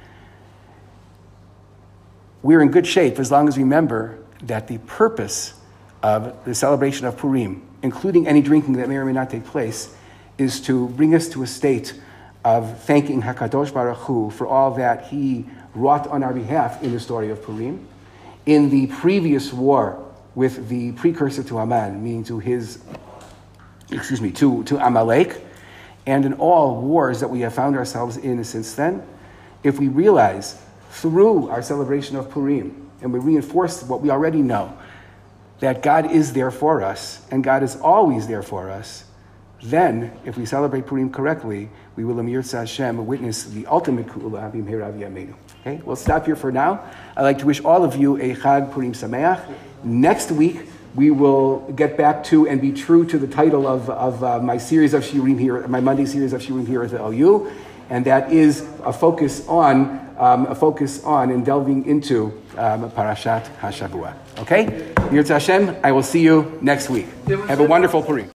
[SPEAKER 1] we're in good shape as long as we remember that the purpose of the celebration of Purim, including any drinking that may or may not take place, is to bring us to a state of thanking HaKadosh Baruch Hu for all that he wrought on our behalf in the story of Purim. In the previous war with the precursor to Haman, meaning to his, excuse me, to, to Amalek, and in all wars that we have found ourselves in since then, if we realize through our celebration of Purim, and we reinforce what we already know, that God is there for us, and God is always there for us, then, if we celebrate Purim correctly, we will, Am Yirtzeh Hashem, witness the ultimate Ku'ula B'mheira V'yameinu. Okay, we'll stop here for now. I'd like to wish all of you a Chag Purim Sameach. Next week, we will get back to and be true to the title of, of uh, my series of Shiurim here, my Monday series of Shiurim here at the L U, and that is a focus on, um, a focus on and delving into um, Parashat HaShavua. Okay? Yirtzeh Hashem, I will see you next week. Have a wonderful Purim.